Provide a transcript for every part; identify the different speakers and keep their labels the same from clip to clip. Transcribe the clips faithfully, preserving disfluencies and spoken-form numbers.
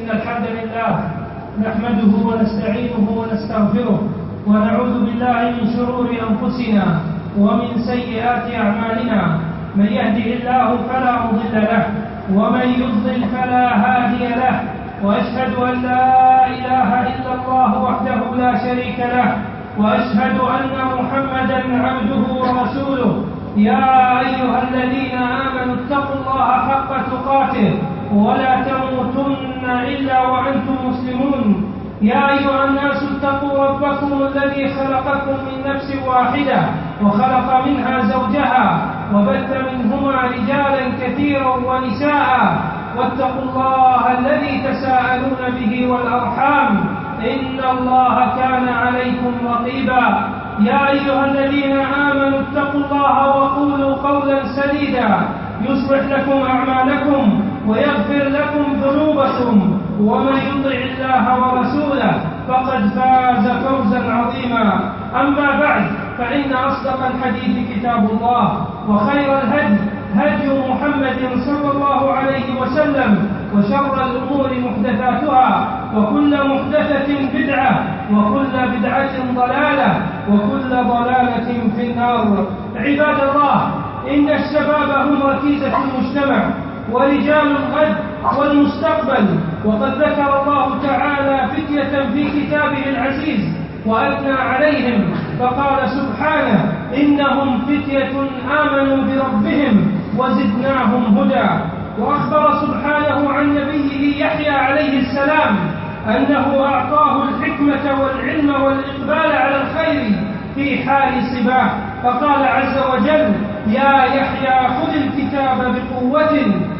Speaker 1: إن الحمد لله نحمده ونستعينه ونستغفره ونعوذ بالله من شرور أنفسنا ومن سيئات أعمالنا. من يهده الله فلا مضل له ومن يضلل فلا هادي له، وأشهد أن لا إله إلا الله وحده لا شريك له، وأشهد أن محمدا عبده ورسوله. يا أيها الذين آمنوا اتقوا الله حق تقاته ولا تموتن إلا وأنتم مسلمون. يا أيها الناس اتقوا ربكم الذي خلقكم من نفس واحدة وخلق منها زوجها وبث منهما رجالا كثيرا ونساء، واتقوا الله الذي تساءلون به والأرحام إن الله كان عليكم رقيبا. يا أيها الذين آمنوا اتقوا الله وقولوا قولا سديدا يصلح لكم أعمالكم ويغفر لكم ذنوبكم، ومن يطع الله ورسوله فقد فاز فوزا عظيما. أما بعد، فإن أصدق الحديث كتاب الله، وخير الهدي هدي محمد صلى الله عليه وسلم، وشر الأمور محدثاتها، وكل محدثة بدعة، وكل بدعة ضلالة، وكل ضلالة في النار. عباد الله، إن الشباب هم ركيزة المجتمع ورجال الغد والمستقبل، وقد ذكر الله تعالى فتية في كتابه العزيز وأثنى عليهم فقال سبحانه: إنهم فتية آمنوا بربهم وزدناهم هدى. وأخبر سبحانه عن نبيه يحيى عليه السلام أنه أعطاه الحكمة والعلم والإقبال على الخير في حال صباه، فقال عز وجل: يا يحيى خذ الكتاب بقوة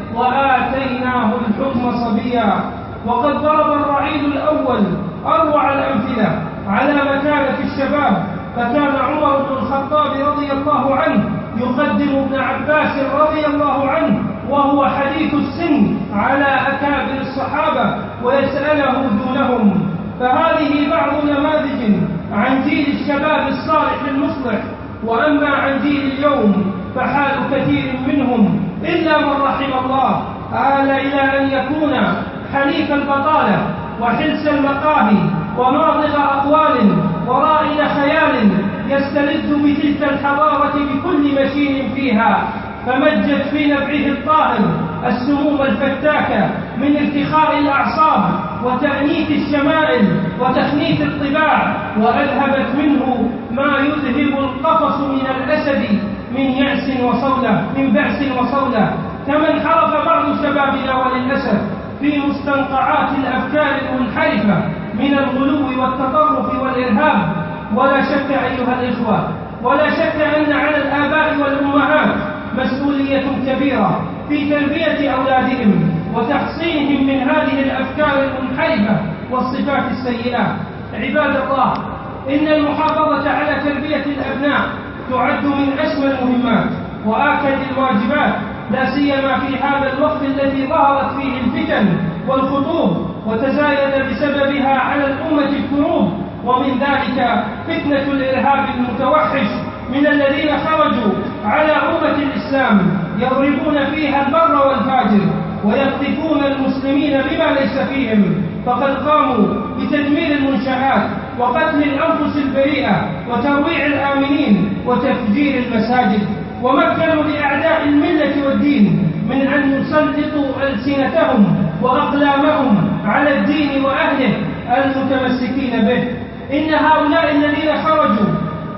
Speaker 1: وآتيناه الحكم صبيا. وقد ضرب الرعيل الأول أروع الأمثلة على مكانة الشباب، فكان عمر بن الخطاب رضي الله عنه يقدم ابن عباس رضي الله عنه وهو حديث السن على أكابر الصحابة ويسأله دونهم. فهذه بعض نماذج عن جيل الشباب الصالح المصلح. وأما عن جيل اليوم فحال كثير منهم إلا من رحم الله آل إلى أن يكون حليف البطالة وحلس المقاهي وناضغ أقوال ورائد خيال يستلذ بتلك الحضارة بكل مشين فيها، فمجت في نبعه الطاهر السموم الفتاكة من ارتخاء الأعصاب وتأنيث الشمائل وتخنيث الطباع، وأذهبت منه ما يذهب القفص من الأسد من يأس وصولة من بأس وصولة. كما انحرف بعض شبابنا وللأسف في مستنقعات الأفكار المنحرفة من الغلو والتطرف والإرهاب. ولا شك أيها الإخوة، ولا شك أن على الآباء والأمهات مسؤولية كبيرة في تربية أولادهم وتحصينهم من هذه الأفكار المنحرفة والصفات السيئة. عباد الله، إن المحافظة على تربية الأبناء تعد من أسمى المهمات وآكد الواجبات، لا سيما في هذا الوقت الذي ظهرت فيه الفتن والخطوب وتزايد بسببها على الأمة الكروب، ومن ذلك فتنة الإرهاب المتوحش من الذين خرجوا على أمة الإسلام يضربون فيها البر والفاجر ويقذفون المسلمين بما ليس فيهم. فقد قاموا بتدمير المنشآت وقتل الأنفس البريئة وترويع الآمنين وتفجير المساجد، ومكنوا لأعداء الملة والدين من أن يسلطوا ألسنتهم وأقلامهم على الدين وأهله المتمسكين به. إن هؤلاء الذين خرجوا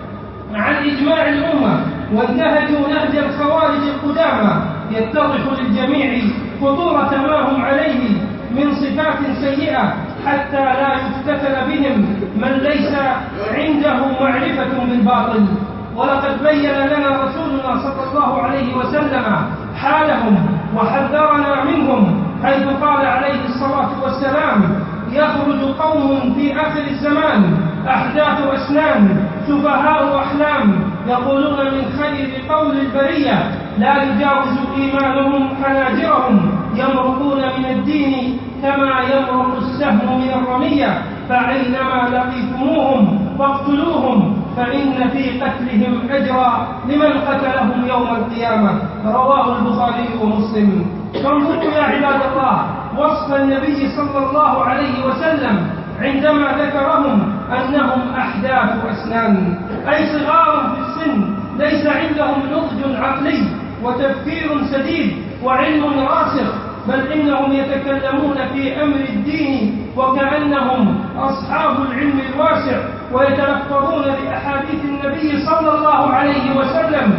Speaker 1: عن إجماع الأمة وانتهجوا نهج الخوارج القدامى يتضح للجميع خطورة ما هم عليه من صفات سيئة، حتى لا يفتتن بهم من ليس عنده معرفة بالباطل. ولقد بين لنا رسولنا صلى الله عليه وسلم حالهم وحذرنا منهم، حيث قال عليه الصلاة والسلام: يخرج قوم في آخر الزمان أحداث أسنان سفهاء أحلام يقولون من خير قول البرية لا يجاوز إيمانهم حناجرهم، يمرقون من الدين كما يمرق السهم من الرمية، فأينما لقيتموهم فاقتلوهم فإن في قتلهم أجرا لمن قتلهم يوم القيامة. رواه البخاري ومسلم. فانظروا يا عباد الله وصف النبي صلى الله عليه وسلم عندما ذكرهم أنهم أحداث أسنان، أي صغار في السن ليس عندهم نضج عقلي وتفكير سديد وعلم راسخ، بل إنهم يتكلمون في أمر الدين وكأنهم أصحاب العلم الواسع، ويتلفظون بأحاديث النبي صلى الله عليه وسلم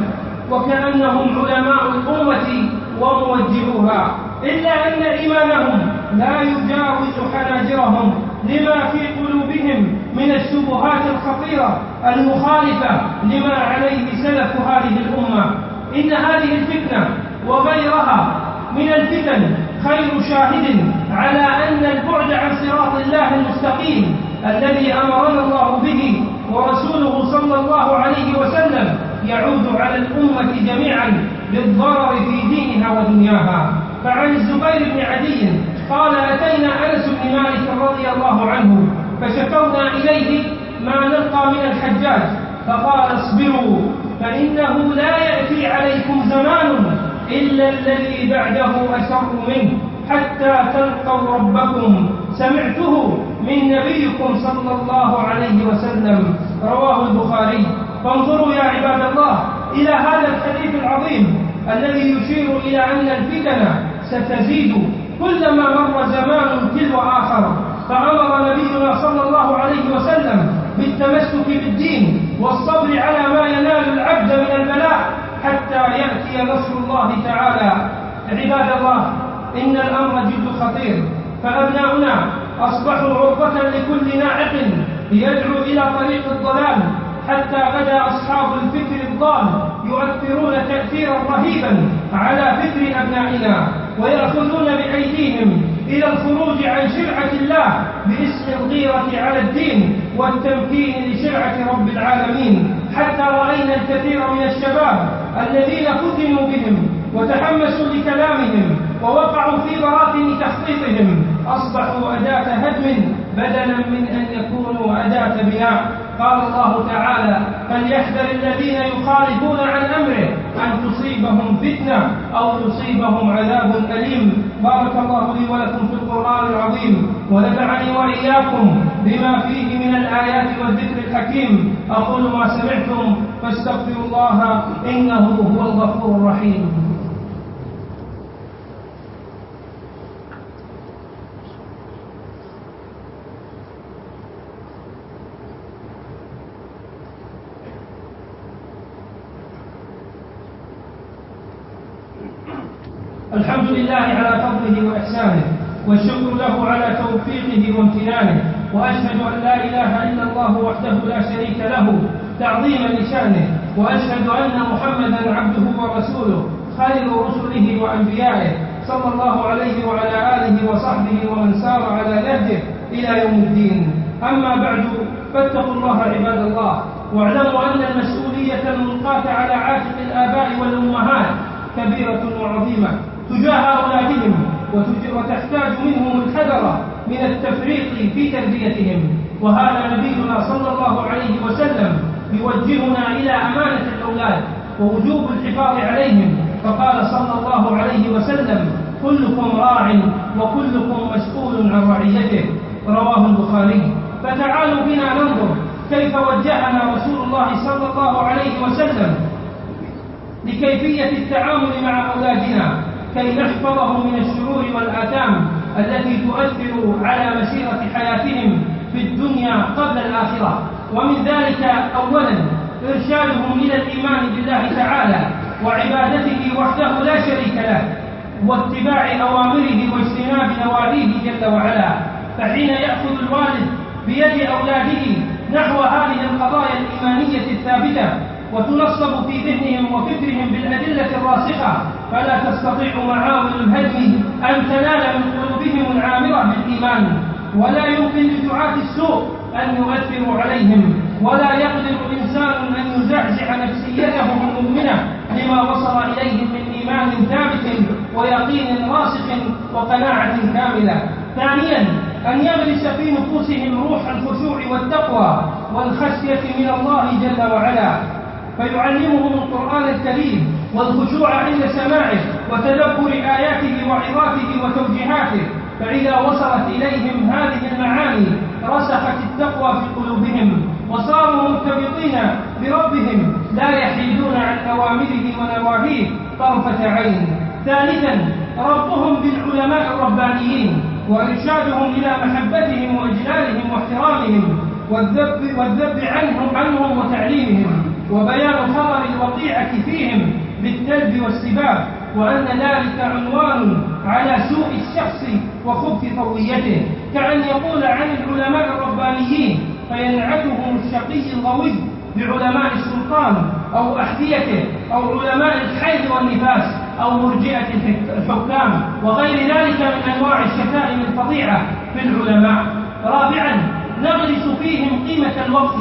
Speaker 1: وكأنهم علماء الأمة وموجهوها، إلا أن إيمانهم لا يجاوز حناجرهم لما في قلوبهم من الشبهات الخطيرة المخالفة لما عليه سلف هذه الأمة. إن هذه الفتنة وغيرها من الفتن خير شاهد على أن البعد عن صراط الله المستقيم الذي أمرنا الله به ورسوله صلى الله عليه وسلم يعود على الأمة جميعا بالضرر في دينها ودنياها. فعن الزبير بن عدي قال: أتينا أنس بن مالك رضي الله عنه فشكونا إليه ما نلقى من الحجاج، فقال: اصبروا فإنه لا يأتي عليكم زمان إلا الذي بعده أشر منه حتى تلقوا ربكم، سمعته من نبيكم صلى الله عليه وسلم. رواه البخاري. فانظروا يا عباد الله إلى هذا الحديث العظيم الذي يشير إلى أن الفتن ستزيد كلما مر زمان تلو آخر، فأمر نبينا صلى الله عليه وسلم بالتمسك بالدين والصبر على ما ينال العبد من البلاء حتى يأتي نصر الله تعالى. عباد الله، إن الأمر جد خطير، فأبناؤنا أصبحوا عرضة لكل ناعق يدعو إلى طريق الضلال، حتى غدا أصحاب الفكر الضال يؤثرون تأثيرا رهيبا على فكر أبنائنا، ويأخذون بأيديهم إلى الخروج عن شرعة الله باسم الغيرة على الدين والتمكين لشرعة رب العالمين، حتى رأينا الكثير من الشباب الذين فتنوا بهم وتحمسوا لكلامهم ووقعوا في براثن تخطيطهم أصبحوا أداة هدم بدلا من أن يكونوا أداة بناء. قال الله تعالى: فليحذر الذين يخالفون عن أمره أن تصيبهم فتنة أو يصيبهم عذاب أليم. بارك الله لي ولكم في القرآن العظيم، ونفعني وإياكم بما فيه من الآيات والذكر الحكيم. أقول ما سمعتم فاستغفروا الله إنه هو الغفور الرحيم. الحمد لله على فضله وإحسانه، والشكر له على توفيقه وامتنانه، وأشهد أن لا إله إلا الله وحده لا شريك له تعظيما لشأنه، وأشهد أن محمدا عبده ورسوله خير رسله وأنبيائه صلى الله عليه وعلى آله وصحبه ومن سار على نهجه إلى يوم الدين. أما بعد، فاتقوا الله عباد الله، واعلموا أن المسؤولية الملقاة على عاتق الآباء والأمهات كبيرة وعظيمة تجاه أولادهم، وتحتاج منهم الحذر من التفريط في تربيتهم. وهذا نبينا صلى الله عليه وسلم يوجهنا إلى أمانة الأولاد ووجوب الحفاظ عليهم، فقال صلى الله عليه وسلم: كلكم راع وكلكم مسؤول عن رعيته. رواه البخاري. فتعالوا بنا ننظر كيف وجهنا رسول الله صلى الله عليه وسلم لكيفية التعامل مع أولادنا كي نحفظهم من الشرور والآثام التي تؤثر على مسيرة حياتهم في الدنيا قبل الآخرة. ومن ذلك أولا إرشادهم إلى الإيمان بالله تعالى وعبادته وحده لا شريك له، واتباع أوامره واجتناب نواهيه جل وعلا. فحين يأخذ الوالد بيد أولاده نحو هذه القضايا الإيمانية الثابتة وتنصب في ذهنهم وفكرهم بالأدلة الراسخة، فلا تستطيع معاول الهدم أن تنال من قلوبهم العامرة بالإيمان، ولا يمكن لدعاة السوء أن يؤثروا عليهم، ولا يقدر إنسان أن يزعزع نفسيتهم المؤمنة لما وصل إليهم من إيمان ثابت ويقين راسخ وقناعة كاملة. ثانيا أن يغرس في نفوسهم روح الخشوع والتقوى والخشية من الله جل وعلا، فيعلمهم القرآن الكريم والخشوع عند سماعه وتدبر آياته وعظاته وتوجيهاته، فإذا وصلت إليهم هذه المعاني رسخت التقوى في قلوبهم وصاروا مرتبطين بربهم لا يحيدون عن أوامره ونواهيه طرفة عين. ثالثا ربطهم بالعلماء الربانيين وإرشادهم إلى محبتهم وإجلالهم واحترامهم والذب, والذب عنهم, عنهم وتعليمهم وبيان خطر الوقيعة فيهم بالتلب والسباب، وأن ذلك عنوان على سوء الشخص وخبث طويته، كأن يقول عن العلماء الربانيين فينعتهم الشقي الغوي بعلماء السلطان أو أحذيته أو علماء الحيض والنفاس أو مرجئة الحكام وغير ذلك من أنواع الشتائم الفظيعة في العلماء. رابعا نغرس فيهم قيمة الوقت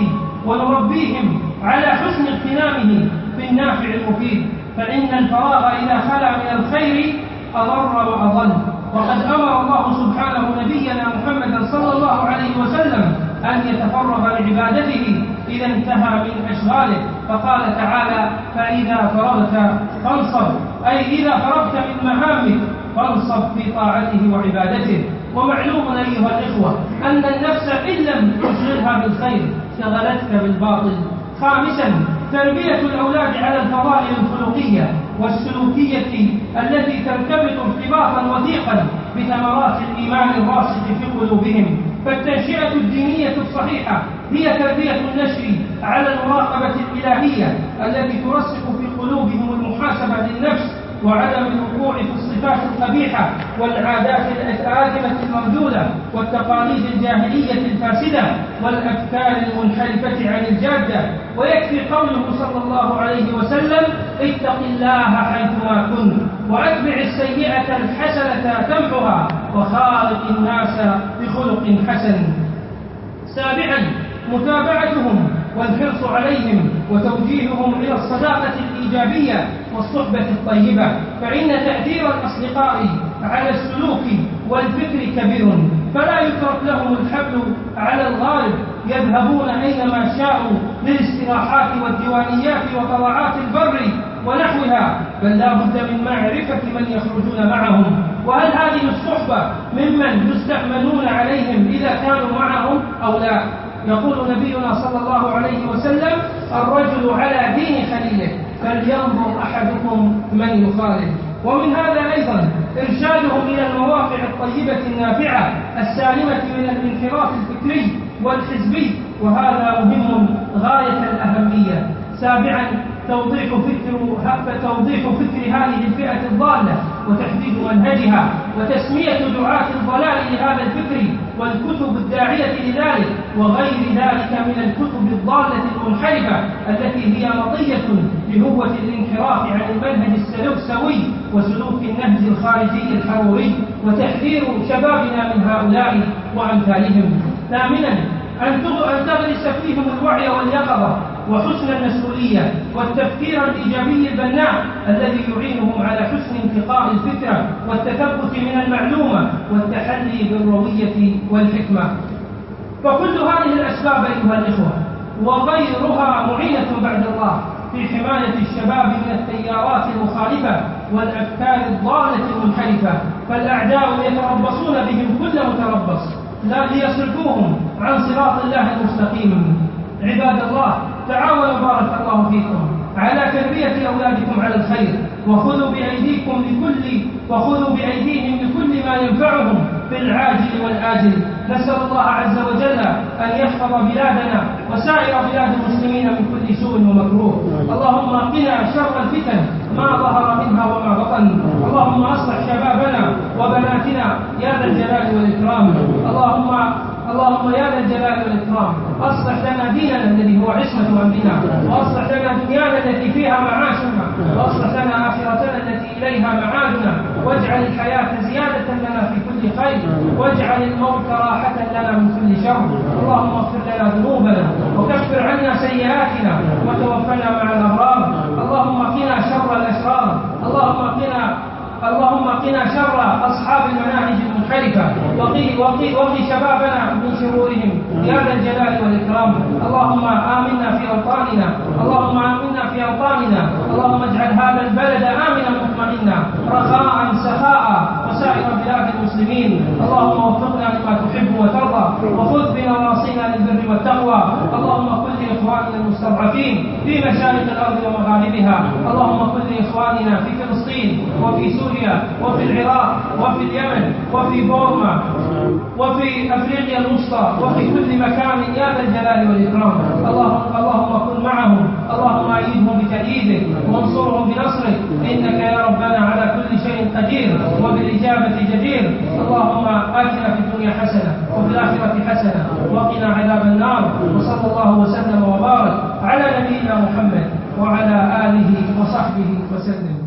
Speaker 1: ونربيهم على حسن اغتنامه بالنافع المفيد، فإن الفراغ إذا خلا من الخير أضر وأضل. وقد أمر الله سبحانه نبينا محمدا صلى الله عليه وسلم أن يتفرغ لعبادته إذا انتهى من أشغاله، فقال تعالى: فإذا فرغت فانصب، أي إذا فرغت من مهامك فانصب في طاعته وعبادته. ومعلوم أيها الإخوة أن النفس إن لم تشغلها بالخير شغلتك بالباطل. خامسا تربية الأولاد على الفضائل الخلقية والسلوكية التي ترتبط ارتباطا وثيقا بثمرات الإيمان الراسخ في قلوبهم. فالتنشئة الدينية الصحيحة هي تربية النشء على المراقبة الإلهية التي ترسخ في قلوبهم المحاسبة للنفس وعدم الوقوع في الصفات القبيحة والعادات الآثمة المردودة والتقاليد الجاهلية الفاسدة والأفكار المنحرفة عن الجادة. ويكفي قوله صلى الله عليه وسلم: اتق الله حيثما كنت وأتبع السيئة الحسنة تمحها وخالق الناس بخلق حسن. سابعا متابعتهم والحرص عليهم وتوجيههم إلى الصداقة الإيجابية والصحبة الطيبة، فإن تأثير الأصدقاء على السلوك والفكر كبير، فلا يترك لهم الحبل على الغارب يذهبون أينما شاءوا للاستراحات والديوانيات وطلعات البر ونحوها، بل لا بد من معرفة من يخرجون معهم، وهل هذه الصحبة ممن يستأمنون عليهم إذا كانوا معهم أو لا. يقول نبينا صلى الله عليه وسلم: الرجل على دين خليله فلينظر أحدكم من يخالف. ومن هذا أيضا إرشادهم إلى المواقع الطيبة النافعة السالمة من الانحراف الفكري والحزبي، وهذا مهم غاية الأهمية. سابعا توضيح فكر توضيح فكر هذه الفئة الضالة وتحديد منهجها وتسمية دعاة الضلال لهذا الفكر والكتب الداعية لذلك وغير ذلك من الكتب الضالة المنحرفة التي هي مطية لهوة الانحراف عن المنهج السوي وسلوك النهج الخارجي الحروري، وتحذير شبابنا من هؤلاء وأمثالهم. ثامنا أن تغرس فيهم الوعي واليقظة وحسن المسؤولية والتفكير الإيجابي البناء الذي يعينهم على حسن انتقاء الفكرة والتثبت من المعلومة والتحلي بالروية والحكمة. فكل هذه الأسباب أيها الإخوة وغيرها معينة بعد الله في حماية الشباب من التيارات المخالفة والأفكار الضالة المنحرفة، فالأعداء يتربصون بهم كل متربص لا ليصرفوهم عن صراط الله المستقيم. عباد الله، تعاونوا بارك الله فيكم على تربية أولادكم على الخير، وخذوا بأيديكم لكل وخذوا بأيديهم لكل ما ينفعهم في العاجل والآجل. نسأل الله عز وجل أن يحفظ بلادنا وسائر بلاد المسلمين من كل سوء ومكروه. اللهم قنا شر الفتن ما ظهر منها وما بطن. اللهم أصلح شبابنا وبناتنا يا ذا الجلال والإكرام. اللهم اللهم يا ذا الجلال والإكرام أصلح لنا ديننا الذي هو عصمة أمرنا، وأصلح لنا دنيانا التي فيها معاشنا، وأصلح لنا آخرتنا التي إليها معادنا، واجعل الحياة زيادة لنا في كل خير، واجعل الموت راحة لنا من كل شر. اللهم اغفر لنا ذنوبنا وكفر عنا سيئاتنا وتوفنا مع الأبرار. اللهم قنا شر الأشرار. اللهم قنا اللهم وقنا شر أصحاب المناهج المنحرفة، وقي, وقي, وقي شبابنا من شرورهم يا ذا الجلال والإكرام. اللهم آمنا في أوطاننا، اللهم آمنا في أوطاننا، اللهم اجعل هذا البلد آمنا مطمئنا رخاء سخاء وسائر بلاد المسلمين. اللهم وفقنا لما تحب وترضى، وخذ بنواصينا للبر والتقوى. اللهم كن لإخواننا المستضعفين في مشارق الأرض ومغاربها، اللهم كن لإخواننا في فلسطين وفي سوريا وفي العراق وفي اليمن وفي بورما وفي أفريقيا الوسطى وفي كل مكان يا ذا الجلال والإكرام. اللهم اللهم كن معهم، اللهم أيدهم بتأييدك وانصرهم بنصرك، إنك يا ربنا على كل شيء قدير وبالإجابة جدير. اللهم آتنا في الدنيا حسنة وفي الآخرة حسنة وقنا عذاب النار. وصلى الله وسلم وبارك على نبينا محمد وعلى آله وصحبه وسلم.